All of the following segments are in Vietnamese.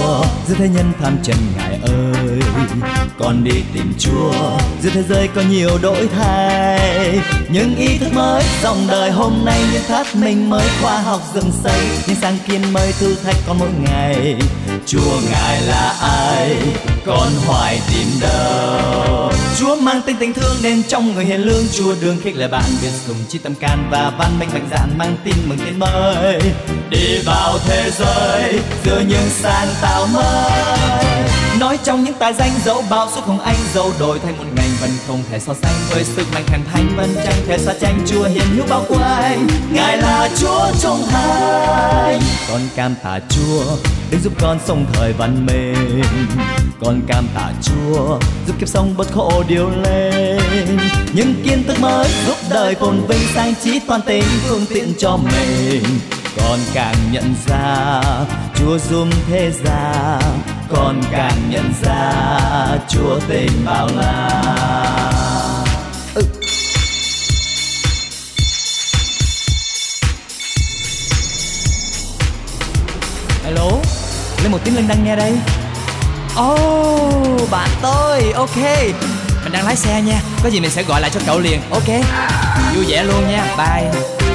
Chúa giữa thế nhân tham trần Ngài ơi. Con đi tìm Chúa giữa thế giới có nhiều đổi thay, những ý thức mới dòng đời hôm nay, những phát minh mới khoa học dựng xây, những sáng kiến mới thử thách con mỗi ngày. Chúa Ngài là ai, con hoài tìm đâu. Chúa mang tên tình thương nên trong người hiền lương, Chúa đường khích lệ bạn biết dùng chi tâm can và văn minh mạnh dạn mang tin mừng tin mới, đi vào thế giới giữa những sáng tạo mới. Nói trong những tài danh dẫu bao suốt không anh, dẫu đổi thay một ngành vẫn không thể so sánh với sức mạnh thần thánh, vẫn chẳng thể xa tranh. Chúa hiền hữu bao quanh, Ngài là Chúa trung thành. Con cam tạ Chúa để giúp con sống thời văn minh, con cam tạ Chúa giúp kiếp sống bớt khổ điều lên, những kiến thức mới giúp đời phồn vinh, sáng trí toàn tính phương tiện cho mình. Con càng nhận ra Chúa giúp thế gian, con càng nhận ra Chúa tình bao la. Hello, lên một tiếng Linh đang nghe đây. Oh, bạn tôi, ok. Mình đang lái xe nha, có gì mình sẽ gọi lại cho cậu liền, ok. Vui vẻ luôn nha, bye.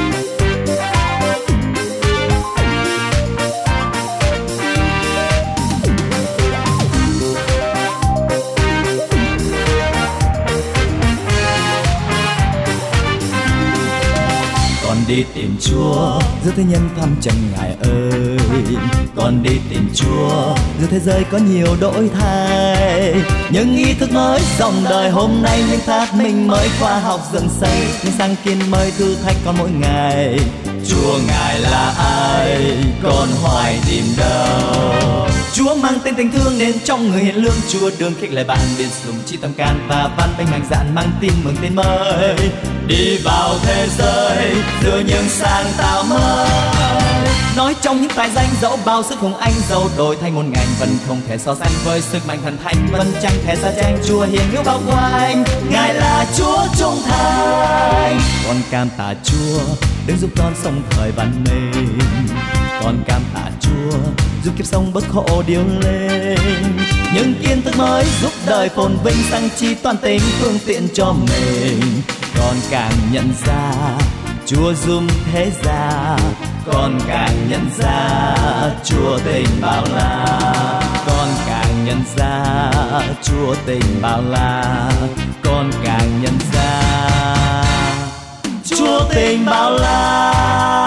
Con đi tìm Chúa giữa thế nhân thăm trần Ngài ơi. Con đi tìm Chúa giữa thế giới có nhiều đổi thay, những ý thức mới dòng đời hôm nay, những phát minh mới khoa học dựng xây, những sáng kiến mới thử thách con mỗi ngày. Chúa Ngài là ai, con hoài tìm đâu. Chúa mang tên tình thương nên trong người hiền lương, Chúa đường khích lệ bạn biết dùng chi tâm can và văn minh mạnh dạn mang tin mừng tin mới, đi vào thế giới giữa những sáng tạo mới. Nói trong những tài danh dẫu bao sức hùng anh, dẫu đổi thay một ngành vẫn không thể so sánh với sức mạnh thần thánh, vẫn chẳng thể xa tranh. Chúa hiền hữu bao quanh, Ngài là Chúa trung thành. Con cam tạ Chúa đừng giúp con sống thời văn minh, con cam tạ Chúa giúp kiếp sống bớt khổ điều lên, những kiến thức mới giúp đời phồn vinh, sáng trí toàn tính phương tiện cho mình. Con càng nhận ra Chúa giúp thế gian, con càng nhận ra Chúa tình bao la. Con càng nhận ra Chúa tình bao la, con càng nhận ra Chúa tình bao la.